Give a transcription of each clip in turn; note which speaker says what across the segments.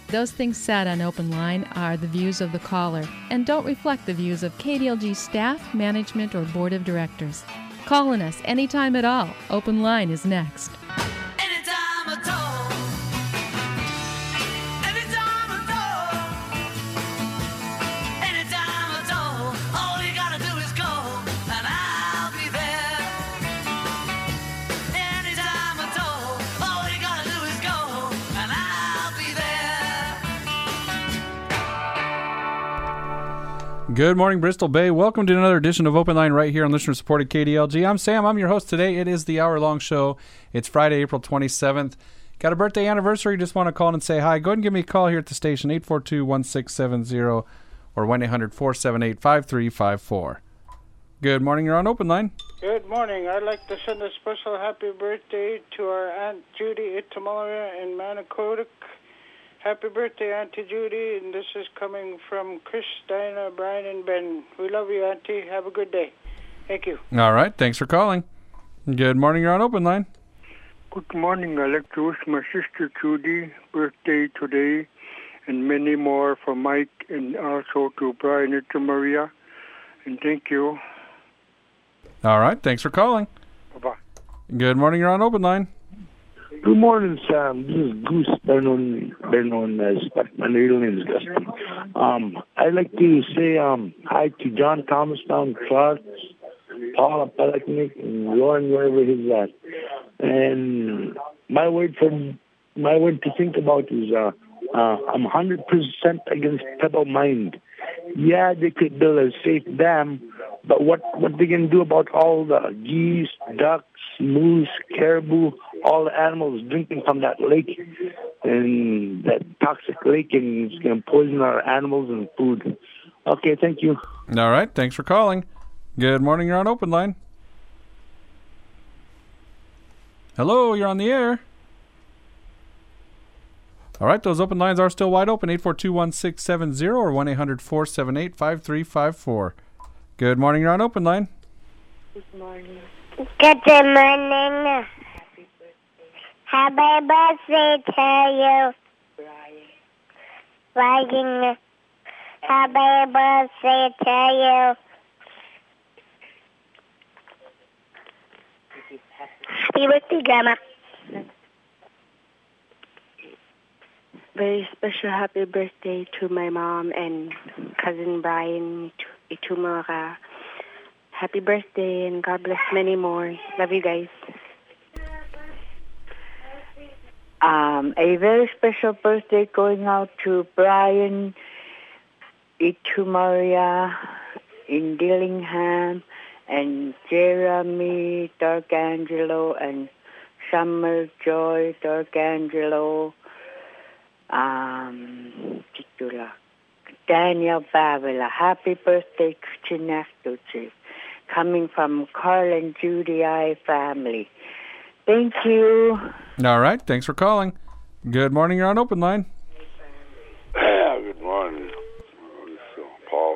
Speaker 1: Those things said on Open Line are the views of the caller and don't reflect the views of KDLG staff, management, or board of directors. Calling us anytime at all. Open Line is next.
Speaker 2: Anytime at all. Anytime at all. Anytime at all. All you gotta do is call and I'll be there. Anytime at all. All you gotta do is call and I'll be there.
Speaker 3: Good morning, Bristol Bay. Welcome to another edition of Open Line right here on listener-supported KDLG. I'm Sam. I'm your host today. It is the hour-long show. It's Friday, April 27th. Got a birthday anniversary? Just want to call in and say hi. Go ahead and give me a call here at the station, 842-1670 or 1-800-478-5354. Good morning. You're on Open Line.
Speaker 4: Good morning. I'd like to send a special happy birthday to our Aunt Judy Itamalaria in Manicodic. Happy birthday, Auntie Judy, and this is coming from Chris, Diana, Brian, and Ben. We love you, Auntie. Have a good day. Thank you.
Speaker 3: All right. Thanks for calling. Good morning. You're on Open Line.
Speaker 5: Good morning. I'd like to wish my sister Judy birthday today and many more for Mike and also to Brian and to Maria. And thank you.
Speaker 3: All right. Thanks for calling.
Speaker 5: Bye-bye.
Speaker 3: Good morning. You're on Open Line.
Speaker 6: Good morning, Sam. This is Goose, better known as, but my real name is Gus. I'd like to say hi to John Thomastown, Clark, Paula Pelechnik, and Lauren, wherever he's at. And my word to think about is I'm 100% against Pebble Mine. Yeah, they could build a safe dam, but what they can do about all the geese, ducks, moose, caribou, all the animals drinking from that lake, and that toxic lake, and it's going to poison our animals and food. Okay, thank you.
Speaker 3: All right. Thanks for calling. Good morning. You're on Open Line. Hello. You're on the air. All right. Those open lines are still wide open. 842-1670 or 1-800-478-5354. Good morning. You're on Open Line.
Speaker 7: Good morning. Good morning. Happy birthday to you. Brian. Happy birthday to you. Happy birthday, Grandma.
Speaker 8: Very special happy birthday to my mom and cousin Brian Itumara. Happy birthday and God bless many more. Love you guys.
Speaker 9: A very special birthday going out to Brian Itumaria in Dillingham and Jeremy Darkangelo and Summer Joy Darkangelo, Daniel Bavila. Happy birthday to Chinaftuchi, coming from Carl and Judy I family. Thank you.
Speaker 3: All right. Thanks for calling. Good morning. You're on Open Line.
Speaker 10: Good morning. Paul.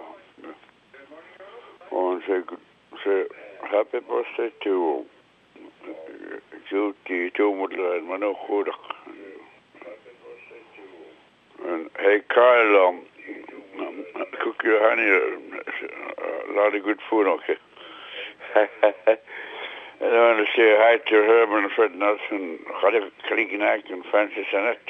Speaker 10: I want to say happy birthday to Judy Tumudla and Manochudak. And hey, Carl, cook your honey, a lot of good food, okay? I want to say hi to Herman Fred Nelson, Khalid Kalikinak, and Francis Annette.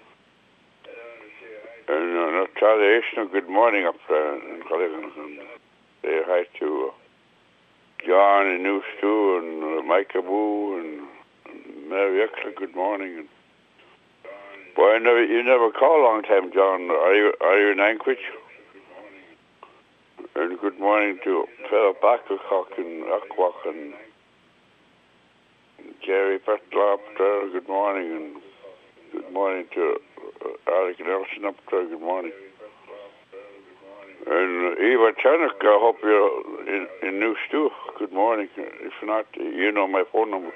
Speaker 10: And Natalia Ishno, good morning up there. And say hi to John and New Stu and Mike Abu and Mary Extra, good morning. And boy, you never call a long time, John. Are you in Anchorage? And good morning to Philip Ackercock and Aquak and Jerry Petlop there, good morning, and good morning to Alec Nelson up there, good morning. And Eva Tannock, I hope you're in New Stew, good morning. If not, you know my phone number.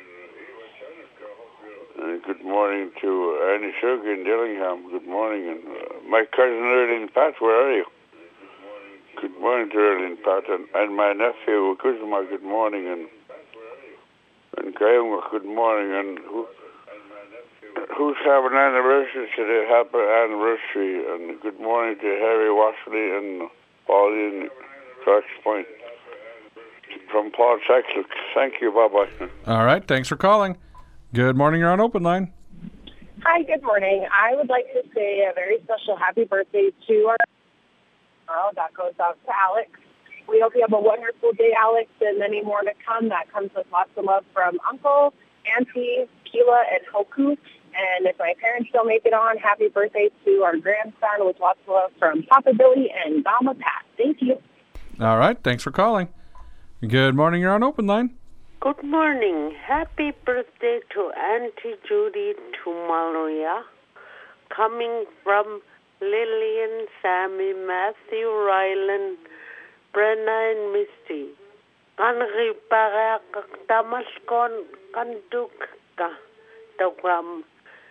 Speaker 10: And good morning to Annie Sugar in Dillingham, good morning. And my cousin Erling Pat, where are you? Good morning to Erling Pat, and my nephew Kuzma, good morning, and Graham, good morning, and who's having an anniversary today. Happy anniversary, and good morning to Harry Washley and Pauline Clark's Point. From Paul Saxon. Thank you. Bye-bye.
Speaker 3: All right. Thanks for calling. Good morning. You're on Open Line.
Speaker 11: Hi, good morning. I would like to say a very special happy birthday to our that goes out to Alex. We hope you have a wonderful day, Alex, and many more to come. That comes with lots of love from Uncle, Auntie, Keela, and Hoku. And if my parents don't make it on, happy birthday to our grandson with lots of love from Papa Billy and Mama Pat. Thank you.
Speaker 3: All right. Thanks for calling. Good morning. You're on Open Line.
Speaker 12: Good morning. Happy birthday to Auntie Judy Tumaluya. Coming from Lillian, Sammy, Matthew, Rylan, Brenna, and Misty. Kanri para tamaskon kanduk ka tawam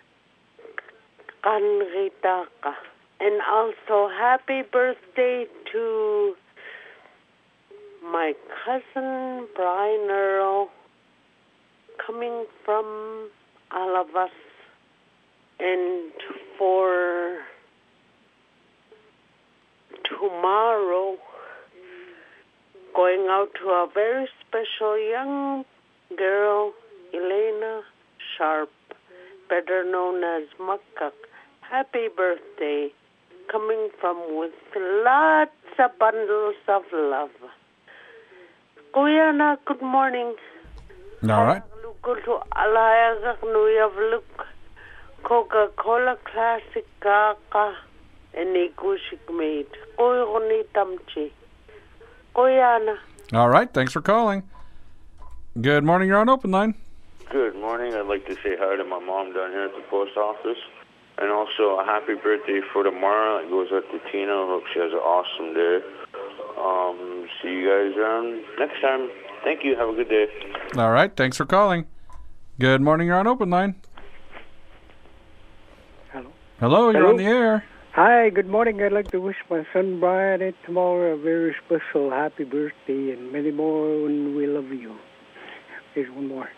Speaker 12: kanri taka. And also happy birthday to my cousin Brian Earl, coming from all of us, and for tomorrow, going out to a very special young girl, Elena Sharp, better known as Makak. Happy birthday, coming from with lots of bundles of love. Kuyana, good morning.
Speaker 3: All right.
Speaker 12: Coca-Cola Classic Kaka and Igushik made. Koyoni Tamchi. Kuyana.
Speaker 3: All right. Thanks for calling. Good morning. You're on Open Line.
Speaker 13: Good morning. I'd like to say hi to my mom down here at the post office. And also a happy birthday for tomorrow. It goes out to Tina. I hope she has an awesome day. See you guys next time. Thank you. Have a good day.
Speaker 3: All right. Thanks for calling. Good morning. You're on Open Line. Hello. You're on the air.
Speaker 14: Hi. Good morning. I'd like to wish my son Brian and tomorrow a very special happy birthday and many more, and we love you. Here's one more.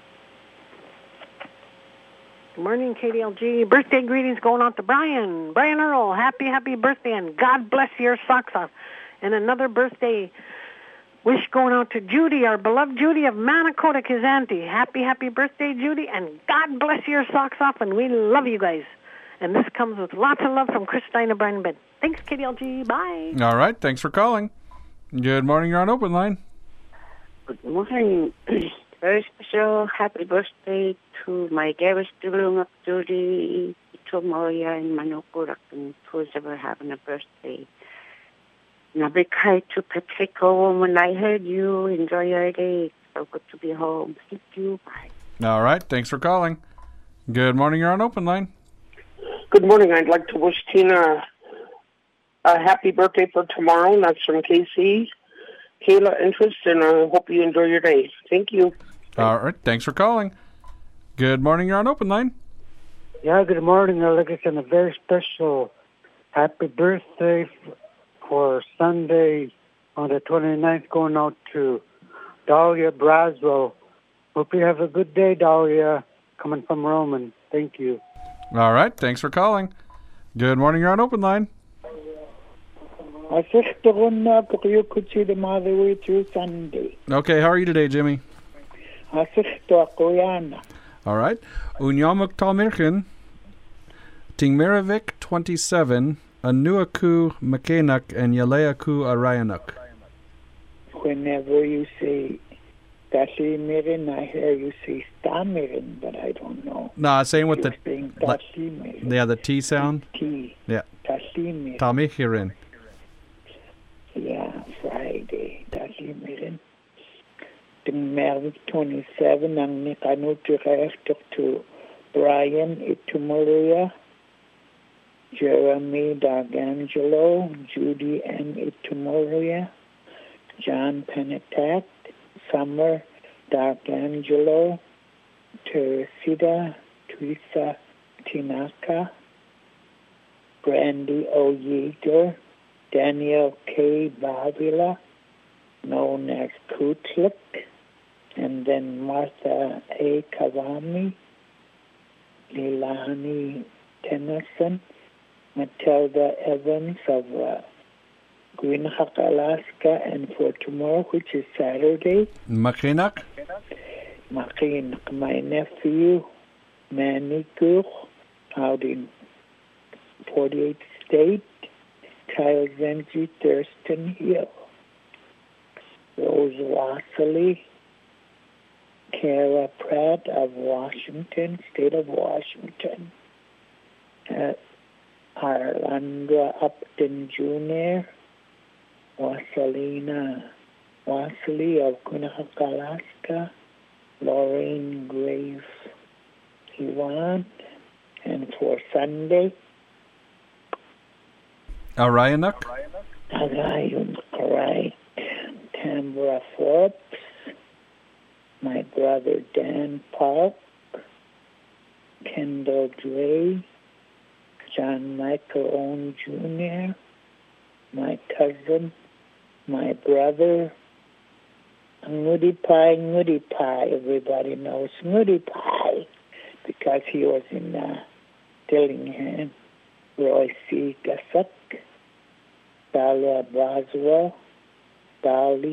Speaker 15: Good morning, KDLG. Birthday greetings going out to Brian. Brian Earl, happy birthday, and God bless your socks off. And another birthday wish going out to Judy, our beloved Judy of Manicota, his auntie. Happy birthday, Judy, and God bless your socks off, and we love you guys. And this comes with lots of love from Christina Brian Ben. Thanks, KDLG. Bye.
Speaker 3: All right. Thanks for calling. Good morning. You're on Open Line.
Speaker 16: Good morning. Very special happy birthday to my dearest Dulung of Judy, Tomoya, and Manokurak, and who's ever having a birthday. And a big hi to Patrico. When I heard you, enjoy your day. It's so good to be home. Thank you. Bye.
Speaker 3: All right. Thanks for calling. Good morning. You're on Open Line.
Speaker 17: Good morning. I'd like to wish Tina a happy birthday for tomorrow. And that's from KC. Kayla Interest, and I hope you enjoy your day. Thank you.
Speaker 3: All right. Thanks for calling. Good morning. You're on Open Line.
Speaker 14: Yeah, good morning. I'd like to send a very special happy birthday for Sunday on the 29th going out to Dahlia Braswell. Hope you have a good day, Dahlia, coming from Roman. Thank you.
Speaker 3: All right. Thanks for calling. Good morning. You're on Open Line.
Speaker 18: I you could see the mother with you Sunday.
Speaker 3: Okay. How are you today, Jimmy? All right. Unyamuk Talmirkin, Tingmeravik 27, Anuaku Makenak, and Yaleaku Arayanuk.
Speaker 18: Whenever you say Tashimirin, I hear you say Stamirin, but I don't know.
Speaker 3: No, saying with the
Speaker 18: Tashimirin.
Speaker 3: The T sound.
Speaker 18: T.
Speaker 3: Yeah.
Speaker 18: Tashimirin.
Speaker 3: Talmihirin.
Speaker 18: Yeah, Friday. Tashimirin. Tingmeravik 27, ang nikanutiref to Brian Itumaria, Jeremy D'Angelo, Judy M. Itumaria, John Penetat, Summer D'Angelo, Teresita Teresa Tinaka, Brandy O. Yeager, Daniel K. Bavila, known as Kutlik, and then Martha A. Kawami, Leilani Tennyson, Matilda Evans of Greenhawk, Alaska, and for tomorrow, which is Saturday,
Speaker 3: Makinak.
Speaker 18: My nephew, Manny Gur, out in 48th State, Kyle Zenji, Thurston Hill, Rose Wasserly, Kara Pratt of Washington, State of Washington, Arlandra Upton Jr., Wasselina Wasserly of Quinnipiac, Alaska, Lorraine Grace Iwan, and for Sunday,
Speaker 3: Arayanuk.
Speaker 18: Arayun Karai, Tambra Forbes, my brother Dan Park, Kendall Dre, John Michael Owen Jr., my cousin, my brother, Ngoody Pie, everybody knows Ngoody Pie because he was in Dillingham, Roy C. Gussup, Dahlia Boswell, Dahlia,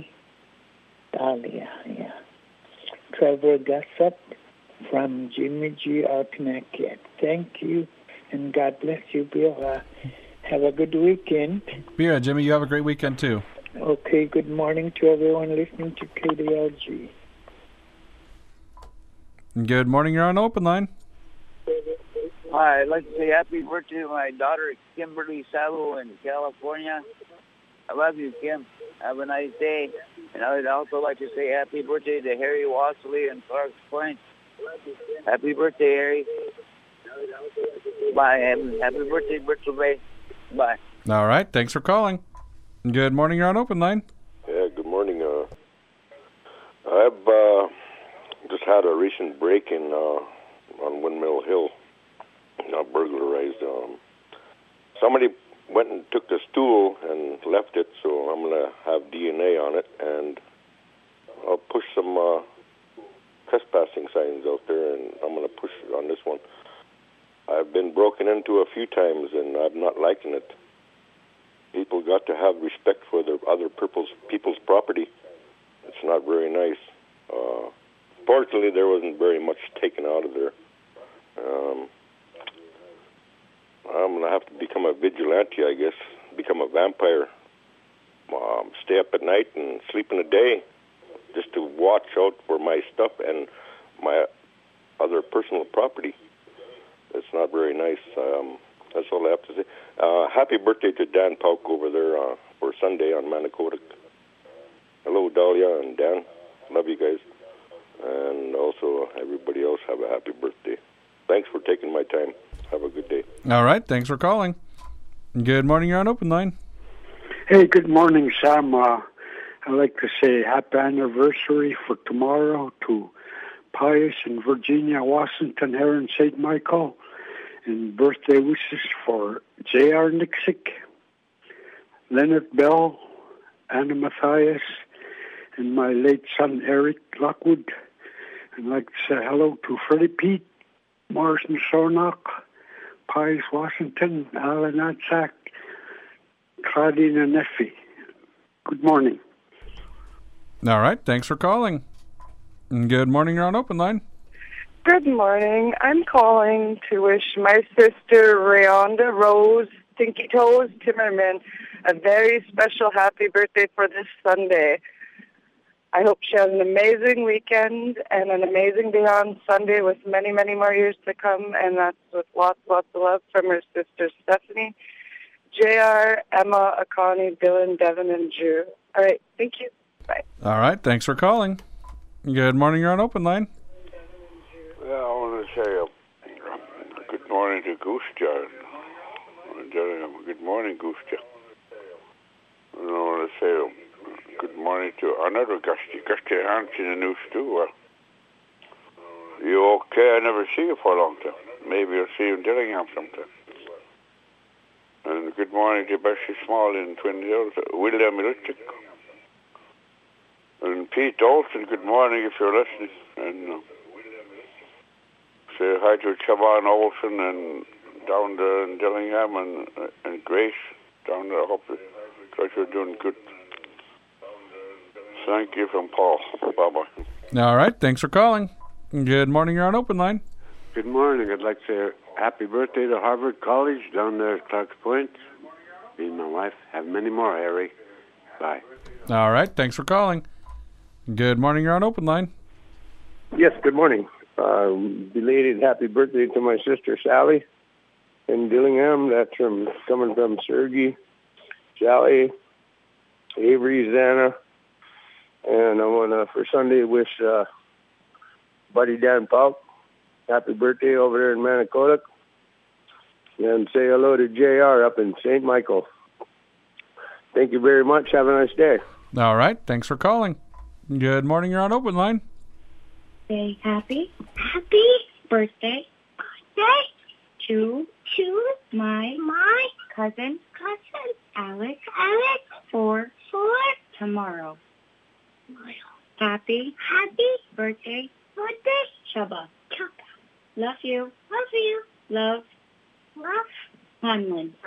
Speaker 18: yeah. Trevor Gussup from Jimmy G. Altanaket. Thank you, and God bless you, Bill. Have a good weekend.
Speaker 3: Yeah, Jimmy, you have a great weekend, too.
Speaker 18: Okay, good morning to everyone listening to KDLG.
Speaker 3: Good morning, you're on Open Line.
Speaker 19: Hi, I'd like to say happy birthday to my daughter, Kimberly Sabo in California. I love you, Kim. Have a nice day. And I would also like to say happy birthday to Harry Wasserly in Clarks Point. Happy birthday, Harry. Bye. Happy birthday, Bristol Bay. Bye.
Speaker 3: All right, thanks for calling. Good morning, you're on Open Line.
Speaker 20: Yeah, good morning. I've just had a recent break-in on Windmill Hill, burglarized. Somebody went and took the stool and left it, so I'm going to have DNA on it, and I'll push some trespassing signs out there, and I'm going to push it on this one. I've been broken into a few times, and I'm not liking it. People got to have respect for their other people's property. It's not very nice. Fortunately, there wasn't very much taken out of there. I'm going to have to become a vigilante, I guess, become a vampire, stay up at night and sleep in the day just to watch out for my stuff and my other personal property. It's not very nice. That's all I have to say. Happy birthday to Dan Pauk over there for Sunday on Manicodic. Hello, Dahlia and Dan. Love you guys. And also, everybody else, have a happy birthday. Thanks for taking my time. Have a good day.
Speaker 3: All right, thanks for calling. Good morning, you're on Open Line.
Speaker 5: Hey, good morning, Sam. I'd like to say happy anniversary for tomorrow to Pius and Virginia Washington here in St. Michael, and birthday wishes for J.R. Nixick, Leonard Bell, Anna Matthias, and my late son Eric Lockwood. I'd like to say hello to Freddie Pete, Morrison Sornock, Pius Washington, Alan Atsack, Claudine and Effie. Good morning.
Speaker 3: All right, thanks for calling. Good morning, you're on Open Line.
Speaker 21: Good morning. I'm calling to wish my sister Rayonda Rose Stinky Toes Timmerman a very special happy birthday for this Sunday. I hope she has an amazing weekend and an amazing day on Sunday with many, many more years to come, and that's with lots of love from her sister Stephanie, JR, Emma, Akani, Dylan, Devin, and Drew. All right, thank you. Bye.
Speaker 3: All right, thanks for calling. Good morning, you're on Open Line.
Speaker 10: Yeah, I want to say good morning to Goose Jar. Good morning, Goose Jar. I want to say good morning to another Gusty Hansen in the news too. You okay? I never see you for a long time. Maybe I'll see you in Dillingham sometime. And good morning to Bessie Small in Twin Hills, William Ilchik. And Pete Olson, good morning if you're listening. And say hi to Siobhan Olsen and down there in Dillingham and Grace down there. I hope you're doing good. Thank you from Paul. Bye-bye.
Speaker 3: All right. Thanks for calling. Good morning. You're on Open Line.
Speaker 1: Good morning. I'd like to say happy birthday to Harvard College down there at Clark's Point. Me and my wife. Have many more, Harry. Bye.
Speaker 3: All right. Thanks for calling. Good morning. You're on Open Line.
Speaker 22: Yes, good morning. Belated happy birthday to my sister Sally in Dillingham. That's coming from Sergey, Sally, Avery, Zana. And I want to, for Sunday, wish buddy Dan Falk happy birthday over there in Manicota. And say hello to JR up in St. Michael. Thank you very much. Have a nice day.
Speaker 3: All right. Thanks for calling. Good morning. You're on Open Line.
Speaker 23: Say happy birthday to my cousin Alex for tomorrow. Happy birthday, Chubba. Love you. Love. Hanlon.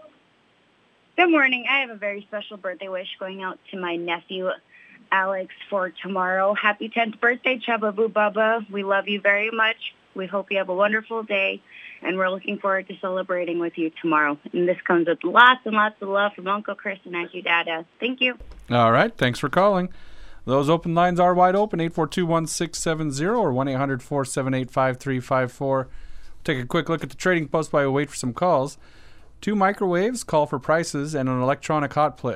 Speaker 24: Good morning. I have a very special birthday wish going out to my nephew, Alex, for tomorrow. Happy 10th birthday, Chubba Boo Bubba. We love you very much. We hope you have a wonderful day, and we're looking forward to celebrating with you tomorrow. And this comes with lots and lots of love from Uncle Chris and Auntie Dada. Thank you.
Speaker 3: All right. Thanks for calling. Those open lines are wide open, 842-1670 or 1-800-478-5354. Take a quick look at the trading post while we wait for some calls. 2 microwaves, call for prices, and an electric hot plate,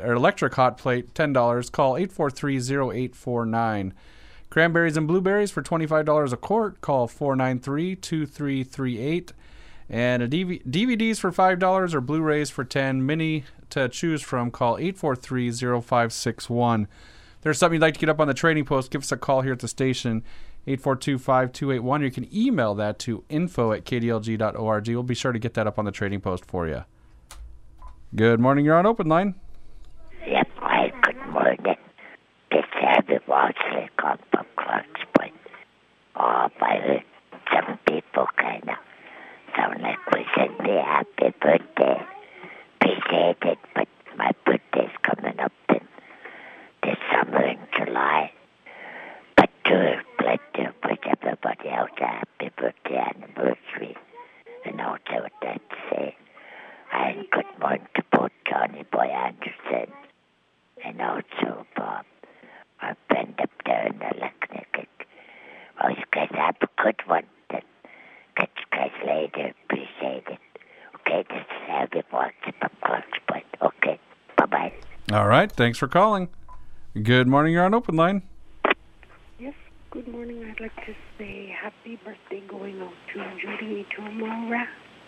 Speaker 3: $10. Call 843-0849. Cranberries and blueberries for $25 a quart. Call 493-2338. And DVDs for $5 or Blu-rays for $10. Mini to choose from. Call 843-0561. If there's something you'd like to get up on the trading post, give us a call here at the station, 842-5281. You can email that to info@kdlg.org. We'll be sure to get that up on the trading post for you. Good morning. You're on Open Line.
Speaker 25: Yep, hi, good morning. This Abby Walsley come from Clark's Point. Oh, by the some people kind of sound like wishing me happy birthday. Appreciate it, but my birthday's coming up in this summer in July. But to wish everybody else a happy birthday anniversary. And also would like to say, and good morning to both Johnny Boy Anderson and also Bob, our friend up there in the Lechnick. Well, you guys have a good one. Then catch you guys later. Appreciate it. Okay, this is Abby Watson from Clark's Point. Okay, bye-bye.
Speaker 3: All right. Thanks for calling. Good morning. You're on Open Line.
Speaker 26: Yes, good morning. I'd like to say happy birthday going out to Judy Tomora.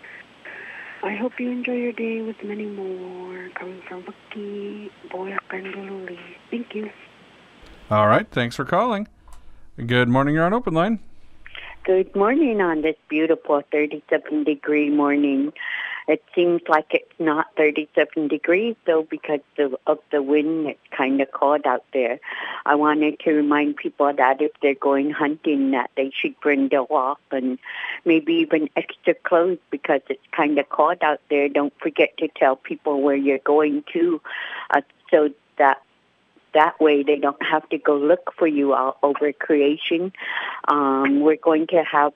Speaker 26: I hope you enjoy your day with many more. Coming from Bucky, Boyak, and Luli. Thank you.
Speaker 3: All right. Thanks for calling. Good morning. You're on Open Line.
Speaker 9: Good morning on this beautiful 37-degree morning. It seems like it's not 37 degrees, though, because of the wind. It's kind of cold out there. I wanted to remind people that if they're going hunting, that they should bring their walk and maybe even extra clothes because it's kind of cold out there. Don't forget to tell people where you're going to so that way they don't have to go look for you all over creation. We're going to have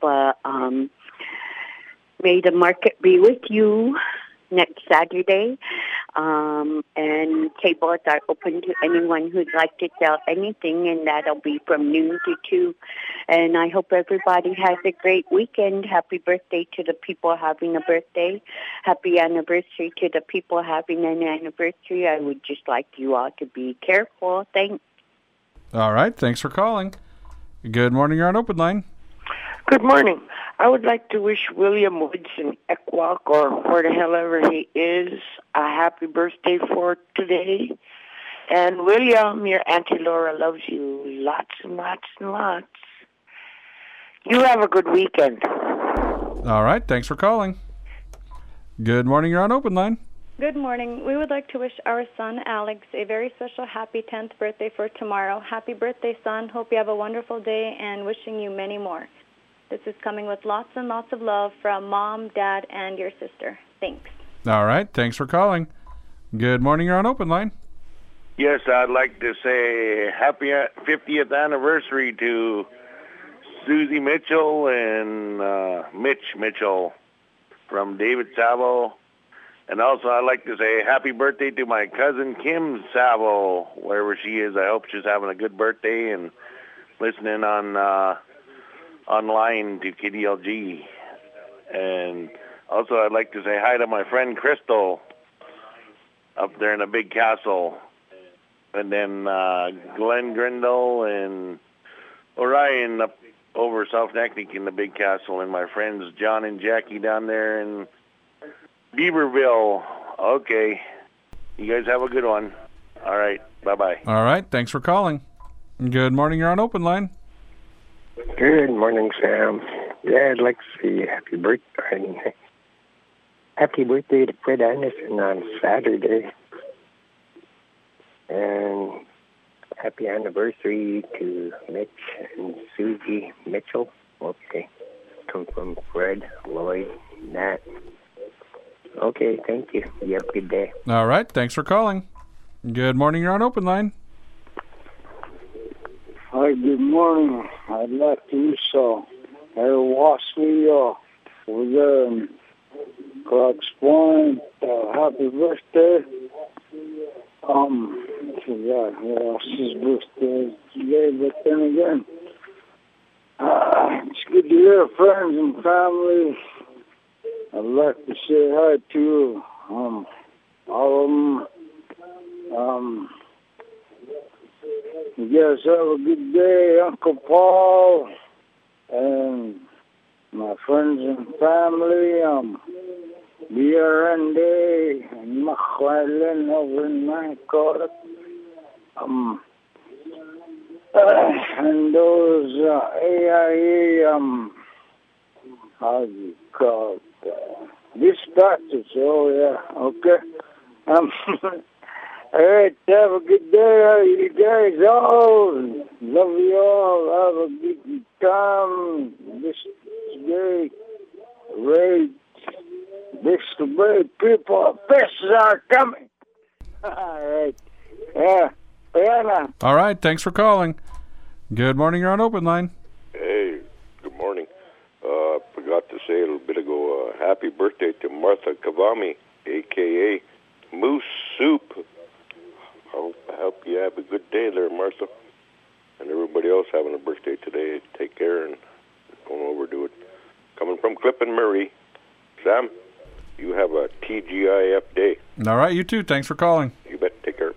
Speaker 9: May the Market be with you next Saturday. And tables are open to anyone who'd like to sell anything, and that'll be from noon to 2. And I hope everybody has a great weekend. Happy birthday to the people having a birthday. Happy anniversary to the people having an anniversary. I would just like you all to be careful. Thanks.
Speaker 3: All right. Thanks for calling. Good morning. You're on Open Line.
Speaker 27: Good morning. I would like to wish William Woods in Ekwok, or where the hell ever he is, a happy birthday for today. And William, your Auntie Laura loves you lots and lots and lots. You have a good weekend.
Speaker 3: All right. Thanks for calling. Good morning. You're on Open Line.
Speaker 28: Good morning. We would like to wish our son, Alex, a very special happy 10th birthday for tomorrow. Happy birthday, son. Hope you have a wonderful day and wishing you many more. This is coming with lots and lots of love from Mom, Dad, and your sister. Thanks.
Speaker 3: All right. Thanks for calling. Good morning. You're on Open Line.
Speaker 2: Yes, I'd like to say happy 50th anniversary to Susie Mitchell and Mitch Mitchell from David Savo. And also I'd like to say happy birthday to my cousin Kim Savo, wherever she is. I hope she's having a good birthday and listening on online to KDLG. And also I'd like to say hi to my friend Crystal up there in the Big Castle. And then Glenn Grindle and Orion up over South Naknek in the Big Castle, and my friends John and Jackie down there in Beaverville. Okay. You guys have a good one. All right. Bye-bye.
Speaker 3: All right. Thanks for calling. Good morning. You're on Open Line.
Speaker 4: Good morning, Sam. Yeah, I'd like to say happy birthday. Happy birthday to Fred Anderson on Saturday. And happy anniversary to Mitch and Susie Mitchell. Okay. Come from Fred, Lloyd, Nat. Okay, thank you. You have a good day.
Speaker 3: All right. Thanks for calling. Good morning. You're on Open Line.
Speaker 6: Hi, good morning. I'd like to wish Harry Wasley over there in Clark's Point happy birthday. I forgot who else's birthday today, but then again, it's good to hear friends and family. I'd like to say hi to all of them. You guys have a good day, Uncle Paul, and my friends and family. BRND and McClellan over in Mancourt. And those AIA, how do you call it? Dispatches. Oh, yeah. Okay. All right. Have a good day, you guys all. Love you all. Have a good time. This day. Great. This great people. Fish are coming. All right. Yeah. Yeah.
Speaker 3: All right. Thanks for calling. Good morning. You're on Open Line.
Speaker 20: Hey, good morning. Forgot to say a little bit ago, happy birthday to Martha Kavami, a.k.a. Moose Soup. I hope you have a good day there, Martha. And everybody else having a birthday today. Take care and don't overdo it. Coming from Clip and Murray. Sam, you have a TGIF day.
Speaker 3: All right, you too. Thanks for calling.
Speaker 20: You bet. Take care.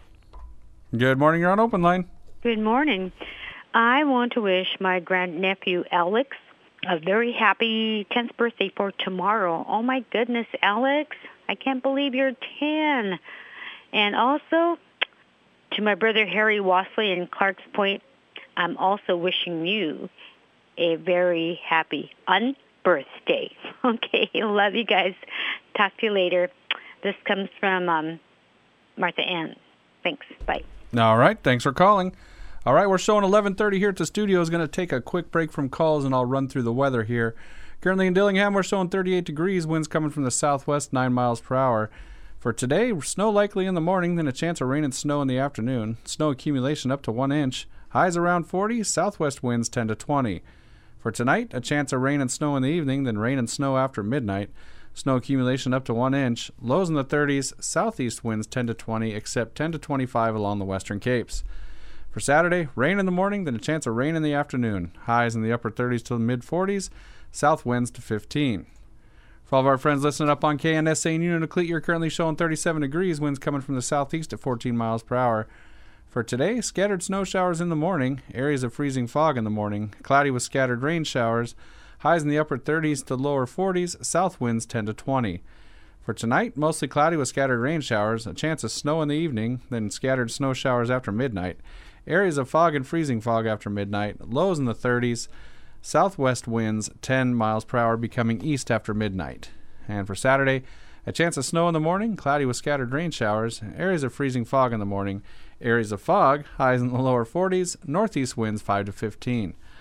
Speaker 3: Good morning. You're on Open Line.
Speaker 7: Good morning. I want to wish my grandnephew Alex a very happy 10th birthday for tomorrow. Oh, my goodness, Alex. I can't believe you're 10. And also, to my brother Harry Wasley in Clark's Point, I'm also wishing you a very happy unbirthday. Okay, love you guys. Talk to you later. This comes from Martha Ann. Thanks. Bye.
Speaker 3: All right. Thanks for calling. All right. We're showing 11:30 here at the studio. Is going to take a quick break from calls, and I'll run through the weather here. Currently in Dillingham, we're showing 38 degrees. Winds coming from the southwest, 9 miles per hour. For today, snow likely in the morning, then a chance of rain and snow in the afternoon. Snow accumulation up to 1 inch. Highs around 40. Southwest winds 10 to 20. For tonight, a chance of rain and snow in the evening, then rain and snow after midnight. Snow accumulation up to 1 inch. Lows in the 30s. Southeast winds 10 to 20, except 10 to 25 along the western capes. For Saturday, rain in the morning, then a chance of rain in the afternoon. Highs in the upper 30s to the mid-40s. South winds to 15. For all of our friends listening up on KNSA in Unit you're currently showing 37 degrees. Winds coming from the southeast at 14 miles per hour. For today, scattered snow showers in the morning. Areas of freezing fog in the morning. Cloudy with scattered rain showers. Highs in the upper 30s to lower 40s. South winds 10 to 20. For tonight, mostly cloudy with scattered rain showers. A chance of snow in the evening, then scattered snow showers after midnight. Areas of fog and freezing fog after midnight. Lows in the 30s. Southwest winds 10 miles per hour becoming east after midnight. And for Saturday, a chance of snow in the morning, cloudy with scattered rain showers, areas of freezing fog in the morning, areas of fog, highs in the lower 40s, northeast winds 5 to 15.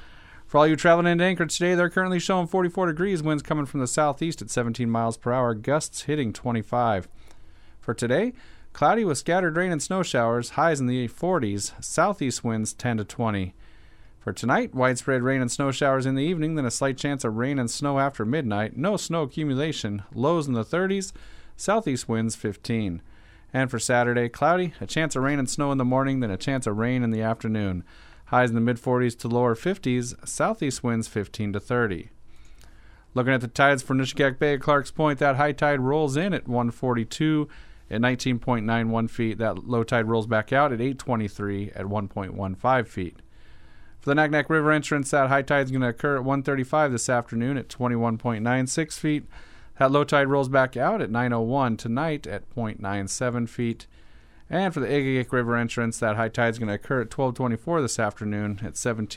Speaker 3: For all you traveling into Anchorage today, they're currently showing 44 degrees, winds coming from the southeast at 17 miles per hour, gusts hitting 25. For today, cloudy with scattered rain and snow showers, highs in the 40s, southeast winds 10 to 20. For tonight, widespread rain and snow showers in the evening, then a slight chance of rain and snow after midnight, no snow accumulation, lows in the 30s, southeast winds 15. And for Saturday, cloudy, a chance of rain and snow in the morning, then a chance of rain in the afternoon. Highs in the mid-40s to lower 50s, southeast winds 15 to 30. Looking at the tides for Nishigack Bay at Clark's Point, that high tide rolls in at 142 at 19.91 feet. That low tide rolls back out at 823 at 1.15 feet. For the Naknek River entrance, that high tide is going to occur at 1:35 this afternoon at 21.96 feet. That low tide rolls back out at 9:01 tonight at 0.97 feet. And for the Agagik River entrance, that high tide is going to occur at 12:24 this afternoon at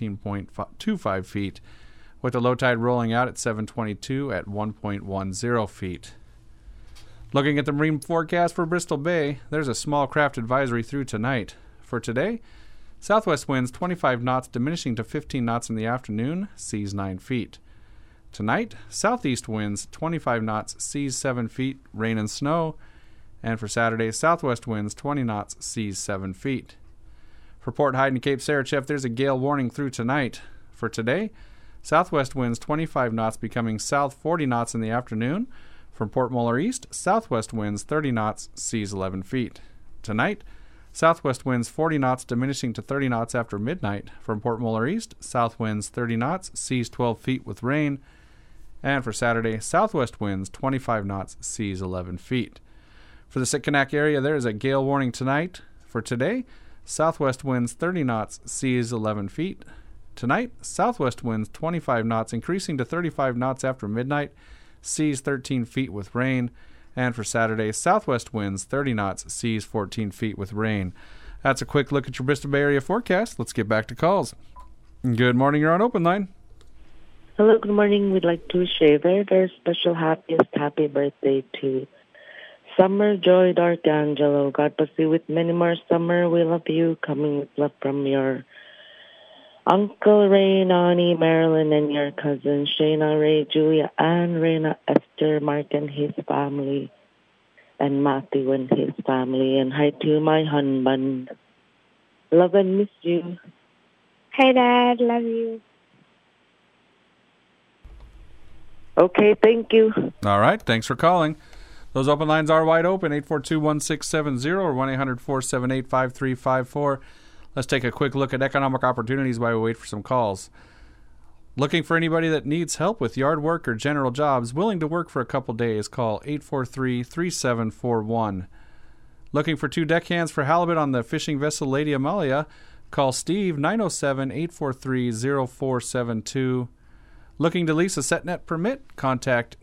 Speaker 3: 17.25 feet, with the low tide rolling out at 7:22 at 1.10 feet. Looking at the marine forecast for Bristol Bay, there's a small craft advisory through tonight. For today, southwest winds 25 knots diminishing to 15 knots in the afternoon, seas 9 feet. Tonight, southeast winds 25 knots, seas 7 feet, rain and snow. And for Saturday, southwest winds 20 knots, seas 7 feet. For Port Hyde and Cape Sarachev, there's a gale warning through tonight. For today, southwest winds 25 knots becoming south 40 knots in the afternoon. From Port Muller East, southwest winds 30 knots, seas 11 feet. Tonight, southwest winds 40 knots diminishing to 30 knots after midnight. From Port Muller East, south winds 30 knots, seas 12 feet with rain. And for Saturday, southwest winds 25 knots, seas 11 feet. For the Sitkinak area, there is a gale warning tonight. For today, southwest winds 30 knots, seas 11 feet. Tonight, southwest winds 25 knots, increasing to 35 knots after midnight, seas 13 feet with rain. And for Saturday, southwest winds 30 knots, seas 14 feet with rain. That's a quick look at your Bristol Bay area forecast. Let's get back to calls. Good morning, you're on Open Line.
Speaker 8: Hello, good morning. We'd like to wish a very, very special happy birthday to Summer Joy D'Arcangelo. God bless you with many more. Summer, we love you. Coming with love from your Uncle Ray, Nani, Marilyn, and your cousins Shayna, Ray, Julia, Ann, Rena, Esther, Mark, and his family, and Matthew and his family. And hi to my husband. Love and miss you.
Speaker 23: Hey, Dad. Love you.
Speaker 8: Okay, thank you.
Speaker 3: All right, thanks for calling. Those open lines are wide open, 842-1670 or 1-800-478-5354. Let's take a quick look at economic opportunities while we wait for some calls. Looking for anybody that needs help with yard work or general jobs, willing to work for a couple days, call 843-3741. Looking for 2 deckhands for halibut on the fishing vessel Lady Amalia, call Steve 907-843-0472. Looking to lease a SetNet permit, contact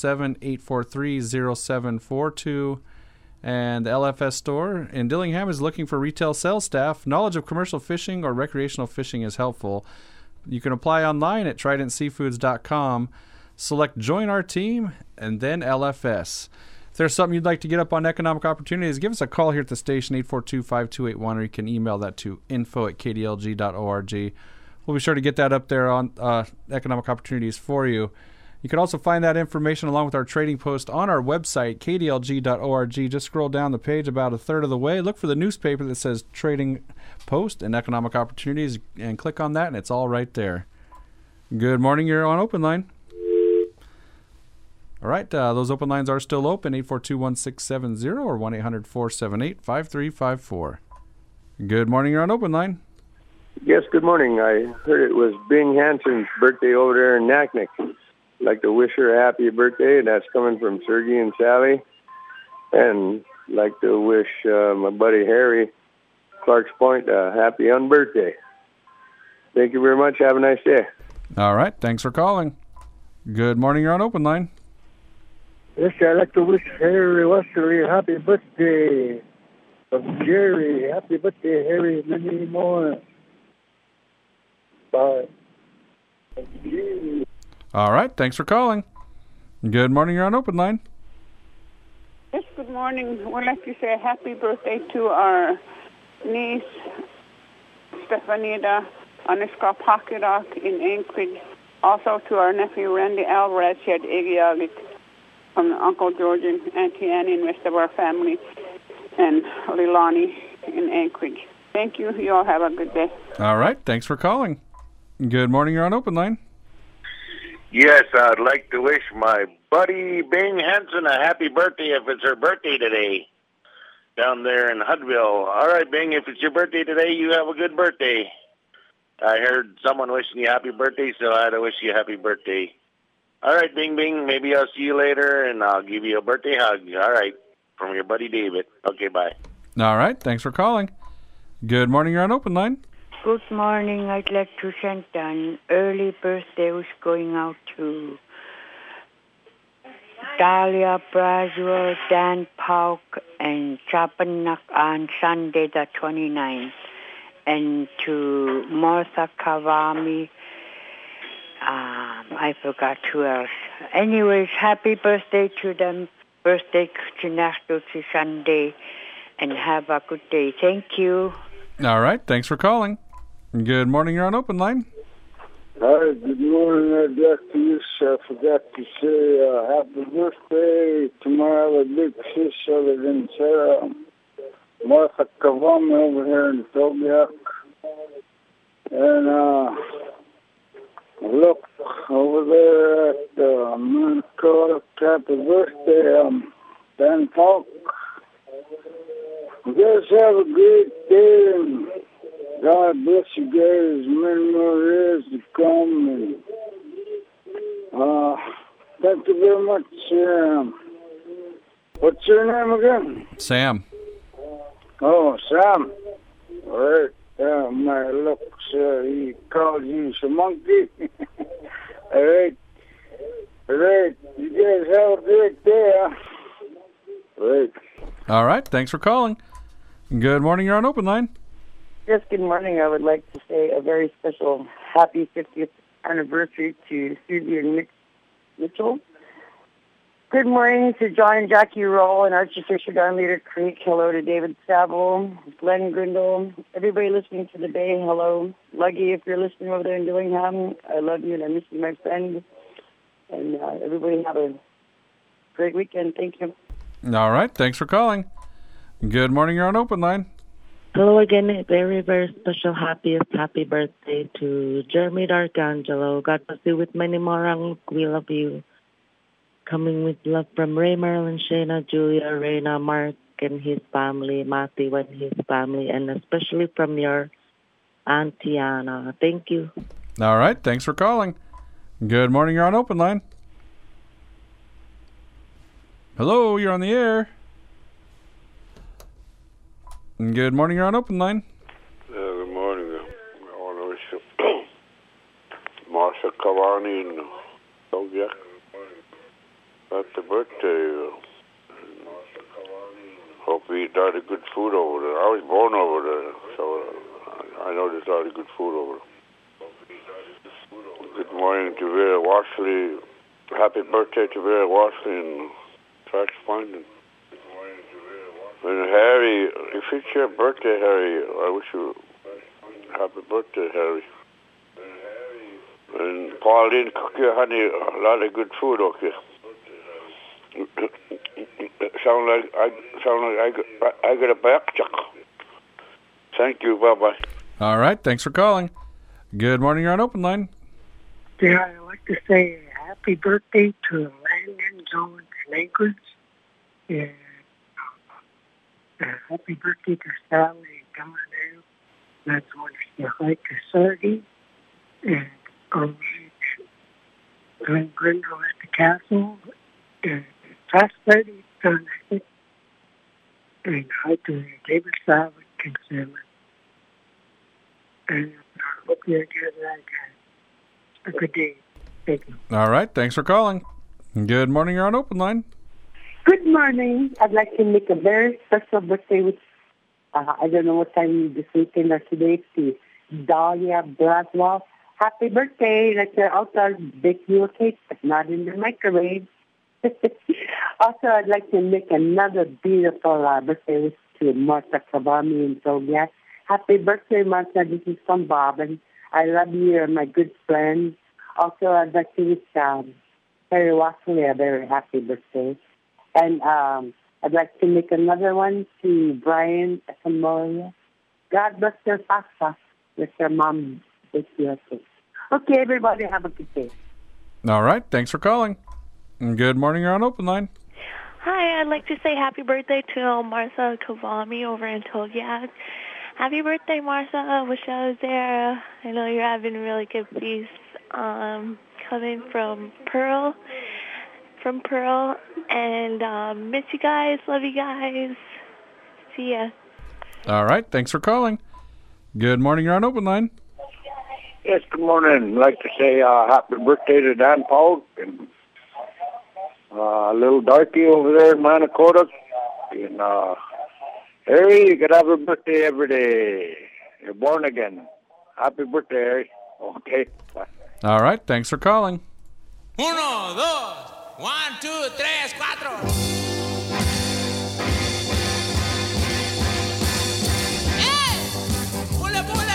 Speaker 3: 907-843-0742. And the LFS store in Dillingham is looking for retail sales staff. Knowledge of commercial fishing or recreational fishing is helpful. You can apply online at tridentseafoods.com. Select Join Our Team and then LFS. If there's something you'd like to get up on economic opportunities, give us a call here at the station, 842-5281, or you can email that to info@kdlg.org. We'll be sure to get that up there on economic opportunities for you. You can also find that information along with our trading post on our website, kdlg.org. Just scroll down the page about a third of the way. Look for the newspaper that says Trading Post and Economic Opportunities and click on that, and it's all right there. Good morning. You're on Open Line. All right. Those open lines are still open, 842-1670 or 1-800-478-5354. Good morning. You're on Open Line.
Speaker 22: Yes, good morning. I heard it was Bing Hansen's birthday over there in Naknek. I'd like to wish her a happy birthday. That's coming from Sergey and Sally. And I'd like to wish my buddy Harry, Clark's Point, a happy unbirthday. Thank you very much. Have a nice day.
Speaker 3: All right. Thanks for calling. Good morning. You're on Open Line.
Speaker 6: Yes, I'd like to wish Harry Wesley a happy birthday. From Jerry, happy birthday, Harry. Many more. Bye.
Speaker 3: All right. Thanks for calling. Good morning. You're on Open Line.
Speaker 11: Yes, good morning. We'd like to say happy birthday to our niece, Stefanida, Aniska Pocketock in Anchorage. Also to our nephew Randy Alvarez, he had Iggy from Uncle George and Auntie Annie and the rest of our family, and Lilani in Anchorage. Thank you. You all have a good day.
Speaker 3: All right. Thanks for calling. Good morning. You're on Open Line.
Speaker 2: Yes, I'd like to wish my buddy Bing Henson a happy birthday if it's her birthday today down there in Hudville. All right, Bing, if it's your birthday today, you have a good birthday. I heard someone wishing you happy birthday, so I had to wish you a happy birthday. All right, Bing, Bing, maybe I'll see you later, and I'll give you a birthday hug. All right, from your buddy David. Okay, bye.
Speaker 3: All right. Thanks for calling. Good morning. You're on Open Line.
Speaker 12: Good morning. I'd like to send an early birthday wish going out to Dahlia Braswell, Dan Pauk, and Chapanak on Sunday the 29th. And to Martha Kawami, I forgot who else. Anyways, happy birthday to them. Birthday to Sunday, and have a good day. Thank you.
Speaker 3: All right. Thanks for calling. Good morning. You're on Open Line.
Speaker 6: Hi, good morning. I'd like to wish, I forgot to say happy birthday to my other big sis other than Sarah, Martha Kavami over here in Tobiak. And look over there at Minnesota. Happy birthday, Dan Falk. You guys have a great day, and God bless you guys. Many more years to come. And thank you very much. What's your name again?
Speaker 3: Sam.
Speaker 6: Oh, Sam. All right. My looks, he calls you some monkey. All right. All right. You guys have a great day, huh? All right.
Speaker 3: All right. Thanks for calling. Good morning. You're on Open Line.
Speaker 13: Yes, good morning. I would like to say a very special happy 50th anniversary to Susie and Mitchell. Good morning to John and Jackie Roll and Archie Fisher down Leader Creek. Hello to David Saville, Glenn Grindle, everybody listening to the Bay. Hello. Luggy, if you're listening over there in Dillingham, I love you and I miss you, my friend. And everybody have a great weekend. Thank you.
Speaker 3: All right. Thanks for calling. Good morning. You're on Open Line.
Speaker 8: Hello again. A very, very special happy birthday to Jeremy D'Arcangelo. God bless you with many more. We love you. Coming with love from Ray, Marilyn, Shayna, Julia, Reina, Mark and his family, Matthew and his family, and especially from your Auntie Anna. Thank you.
Speaker 3: All right. Thanks for calling. Good morning. You're on Open Line. Hello. You're on the air. Good morning. You're on Open Line.
Speaker 10: Good morning. I want to wish you Marsha Kawani and Tobiak happy birthday. Hope you eat a lot of good food over there. I was born over there, so I know there's a lot of good food over there. Good morning to Vera Washley. Happy birthday to Vera Washley in Trax Point. And Harry, if it's your birthday, Harry, I wish you happy birthday, Harry. And Pauline, cook your honey a lot of good food, okay? sound like I got a back check. Thank you. Bye bye.
Speaker 3: All right. Thanks for calling. Good morning. You're on Open Line.
Speaker 5: Yeah, I'd like to say happy birthday to Landon Jones and Anchorage. And happy birthday to Sally and Gummerdale. That's one for like to Sergey. And Glenn Grindle at the castle. And Fast Freddy done it. And hi to David Savage and Salmon. And I hope you enjoy that. A good day. Thank you.
Speaker 3: All right. Thanks for calling. Good morning. You're on Open Line.
Speaker 14: Good morning. I'd like to make a very special birthday with, I don't know what time this weekend or today, to Dahlia Braswell. Happy birthday. Let's go outside, bake you a cake, but not in the microwave. Also, I'd like to make another beautiful birthday wish to Martha Kavami in Tobias. Happy birthday, Martha. This is from Bob. And I love you. You're my good friend. Also, I'd like to wish Harry Wassley a very happy birthday. And I'd like to make another one to Brian Samoria. God bless their pasta with their mom. Okay, everybody, have a good day.
Speaker 3: All right. Thanks for calling. Good morning. You're on Open Line.
Speaker 1: Hi, I'd like to say happy birthday to Martha Kavami over in Togiak. Happy birthday, Martha. I wish I was there. I know you're having a really good feast. Coming from Pearl. And miss you guys. Love you guys. See ya.
Speaker 3: All right. Thanks for calling. Good morning. You're on Open Line.
Speaker 6: Yes, good morning. I'd like to say happy birthday to Dan Paul and little Darky over there in Manakota. And Harry, you could have a birthday every day. You're born again. Happy birthday, Harry. Okay, bye.
Speaker 3: All right. Thanks for calling.
Speaker 15: 1, 2, 1, 2, 3, 4.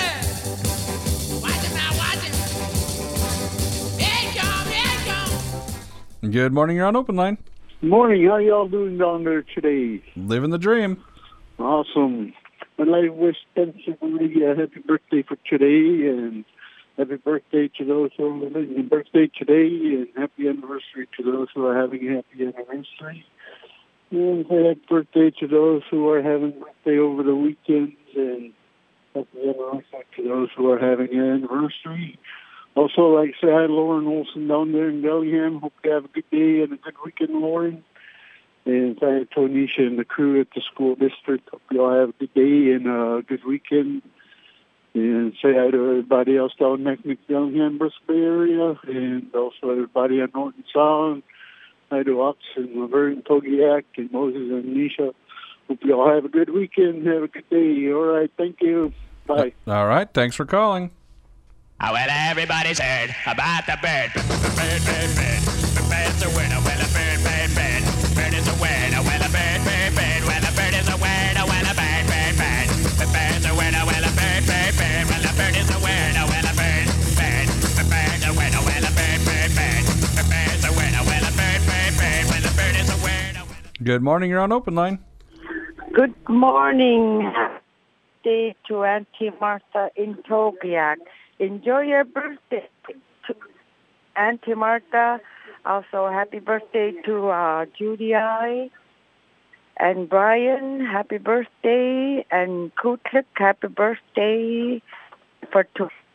Speaker 3: Good morning. You're on Open Line.
Speaker 16: Morning. How y'all doing down there today?
Speaker 3: Living the dream.
Speaker 16: Awesome. I'd like to wish everybody a happy birthday for today, and happy birthday to those who are living their birthday today, and happy anniversary to those who are having a happy anniversary. And happy birthday to those who are having birthday over the weekends, and happy anniversary to those who are having an anniversary. Also, like I say hi to Lauren Olson down there in Bellingham. Hope you have a good day and a good weekend, Lauren. And hi to Tonisha and the crew at the school district. Hope you all have a good day and a good weekend. And say hi to everybody else down in the Bellingham, Bristol Bay area. And also everybody on Norton Sound. Hi to Ox and Laverne, Togiak, and Moses and Nisha. Hope you all have a good weekend. Have a good day. All right. Thank you. Bye.
Speaker 3: All right. Thanks for calling.
Speaker 15: Well, everybody's heard about the bird. Bird. Bird's a winner. Well, a bird. Bird is a winner. Well, a bird. Well, a bird is a winner. Well, a bird. The bird's a winner. Well, a bird. Well, a bird is a winner. Well, a bird. The bird's a winner. Well, a bird. The bird's a winner. Well, a bird. Well, a bird is a winner.
Speaker 3: Good morning. You're on Open Line.
Speaker 12: Good morning. Happy day to Auntie Martha in Togiak. Enjoy your birthday, Auntie Martha. Also, happy birthday to Judy I. And Brian, happy birthday. And Kutlik, happy birthday for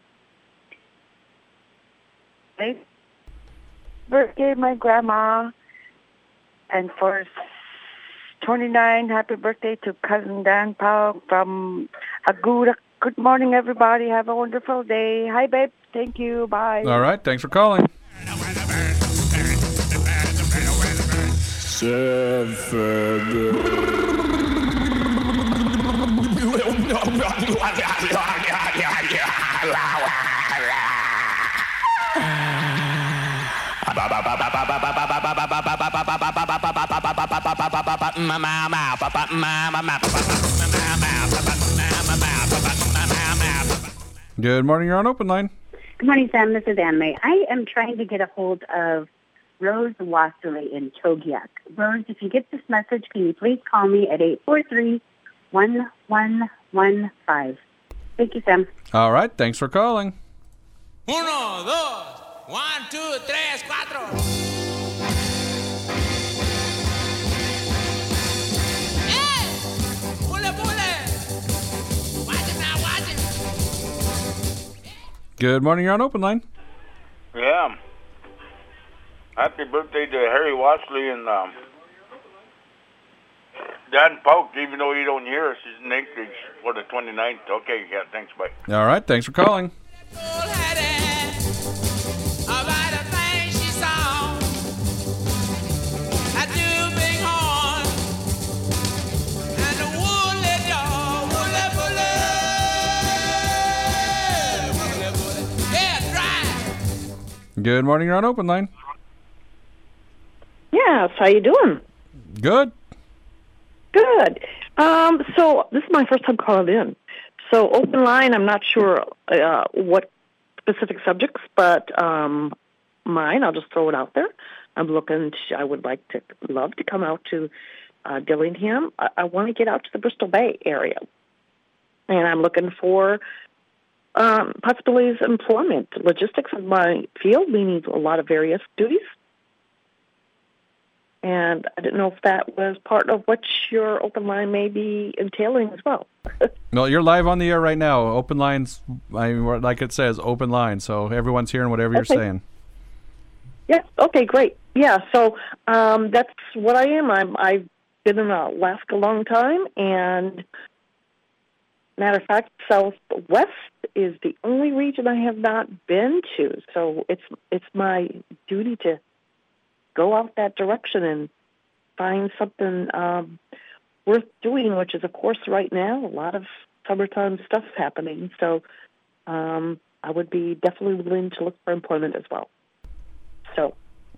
Speaker 12: birthday, my grandma. And for 29, happy birthday to cousin Dan Powell from Aguda. Good morning, everybody. Have a wonderful day. Hi, babe. Thank you. Bye.
Speaker 3: All right. Thanks for calling. Good morning. You're on Open Line.
Speaker 17: Good morning, Sam. This is Anne-May. I am trying to get a hold of Rose Wasserley in Togiak. Rose, if you get this message, can you please call me at 843-1115. Thank you, Sam.
Speaker 3: All right. Thanks for calling.
Speaker 15: 1, 2, 1, 2, 3, 4.
Speaker 3: Good morning. You're on Open Line.
Speaker 2: Yeah. Happy birthday to Harry Wassley and Dan Polk, even though you don't hear us. He's in Anchorage for the 29th. Okay, yeah, thanks, bye.
Speaker 3: All right. Thanks for calling. Good morning. You're on Open Line.
Speaker 18: Yes. How you doing?
Speaker 3: Good.
Speaker 18: Good. So this is my first time calling in. So Open Line, I'm not sure what specific subjects, but mine, I'll just throw it out there. I would love to come out to Dillingham. I want to get out to the Bristol Bay area. And I'm looking for possibilities of employment. Logistics is my field, meaning a lot of various duties. And I didn't know if that was part of what your open line may be entailing as well.
Speaker 3: No, you're live on the air right now. Open lines, like it says, open line. So everyone's hearing whatever you're saying.
Speaker 18: Yeah, okay, great. Yeah, so that's what I am. I've been in Alaska a long time, and matter of fact, Southwest is the only region I have not been to. So it's my duty to go out that direction and find something worth doing, which is, of course, right now, a lot of summertime stuff happening. So I would be definitely willing to look for employment as well. So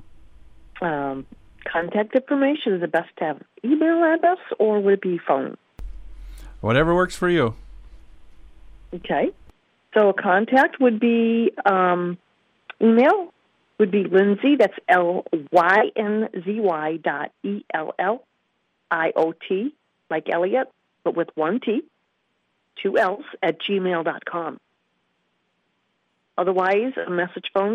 Speaker 18: contact information, is it best to have email address or would it be phone?
Speaker 3: Whatever works for you.
Speaker 18: Okay. So a contact would be email would be Lindsay, that's LYNZY.ELLIOT, like Elliot, but with one T, 2 L's, @gmail.com. Otherwise, a message phone,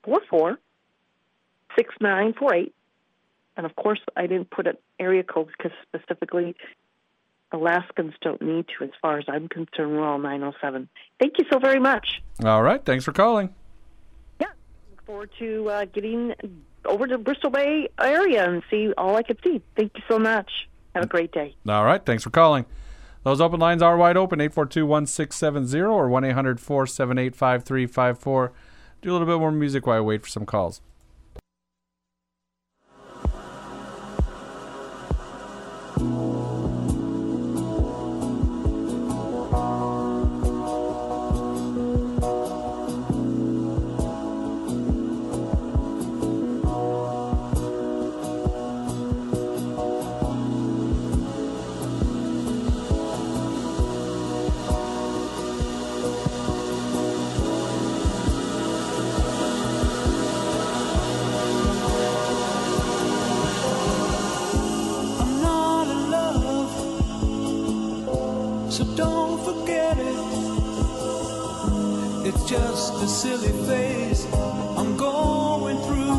Speaker 18: 744-6948. And, of course, I didn't put an area code because specifically Alaskans don't need to. As far as I'm concerned, we're all 907. Thank you so very much.
Speaker 3: All right. Thanks for calling.
Speaker 18: Yeah. Look forward to getting over to Bristol Bay area and see all I can see. Thank you so much. Have a great day.
Speaker 3: All right. Thanks for calling. Those open lines are wide open, 842-1670 or 1-800-478-5354. Do a little bit more music while I wait for some calls.
Speaker 9: So don't forget it. It's just a silly phase I'm going through.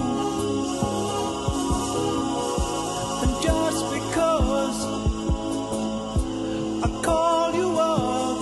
Speaker 9: And just because I call you up,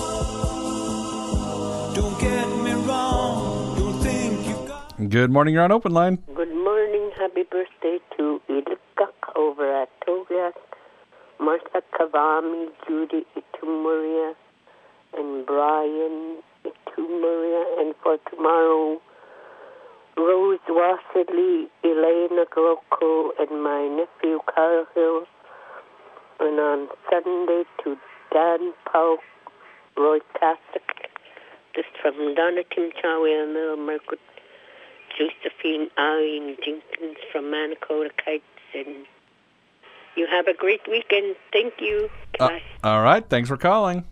Speaker 9: don't get me wrong, don't think you got.
Speaker 3: Good morning, you're on Open Line.
Speaker 19: Good morning. Happy birthday to Ilka over at Togiak, Martha Kavami, Judy Itumuria, and Brian Itumuria, and for tomorrow, Rose Wasserly, Elena Grocco, and my nephew Carl Hills, and on Sunday to Dan Paul, Roy Catholic, just from Donna Tim Chawi and Little Merkut, Josephine Eileen Jenkins from Manakota Kites, and you have a great weekend. Thank you. Bye.
Speaker 3: All right. Thanks for calling.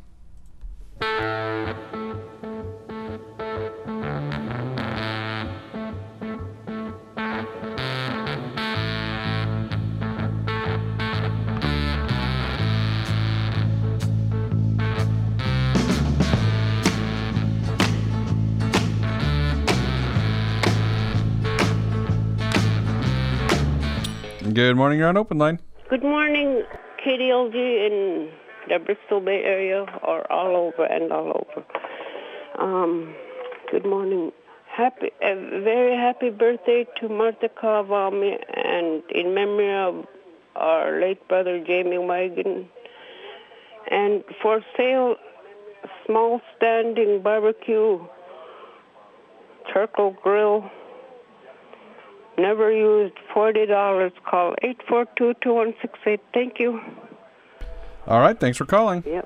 Speaker 3: Good morning. You're on Open Line.
Speaker 21: Good morning, KDLG in the Bristol Bay area, or all over and all over. Good morning. A very happy birthday to Martha Kavami, and in memory of our late brother Jamie Wagon. And for sale, small standing barbecue, charcoal grill, never used, $40. Call 842-2168. Thank you.
Speaker 3: All right. Thanks for calling.
Speaker 21: Yep.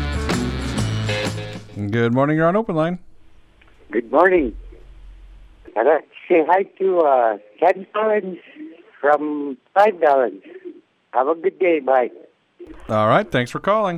Speaker 3: Good morning. You're on Open Line.
Speaker 24: Good morning.
Speaker 6: I'd like to say hi to Ken Collins from Five Gallons. Have a good day. Bye.
Speaker 3: All right. Thanks for calling.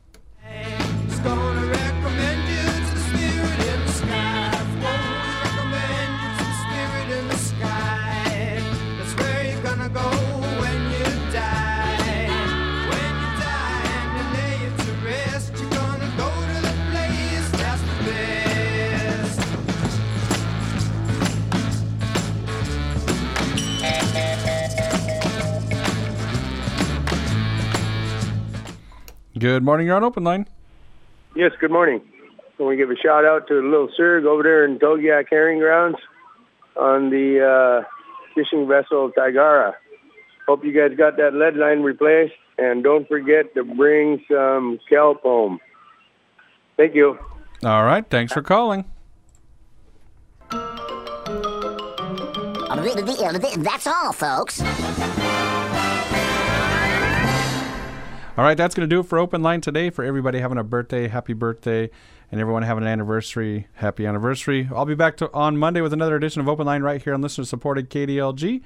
Speaker 3: Good morning. You're on Open Line.
Speaker 22: Yes, good morning. I want to give a shout out to the little Surg over there in Togiak Herring Grounds on the fishing vessel Tigara. Hope you guys got that lead line replaced, and don't forget to bring some kelp home. Thank you.
Speaker 3: All right. Thanks for calling.
Speaker 4: That's all, folks.
Speaker 3: All right, that's going to do it for Open Line today. For everybody having a birthday, happy birthday, and everyone having an anniversary, happy anniversary. I'll be back on Monday with another edition of Open Line right here on listener-supported KDLG.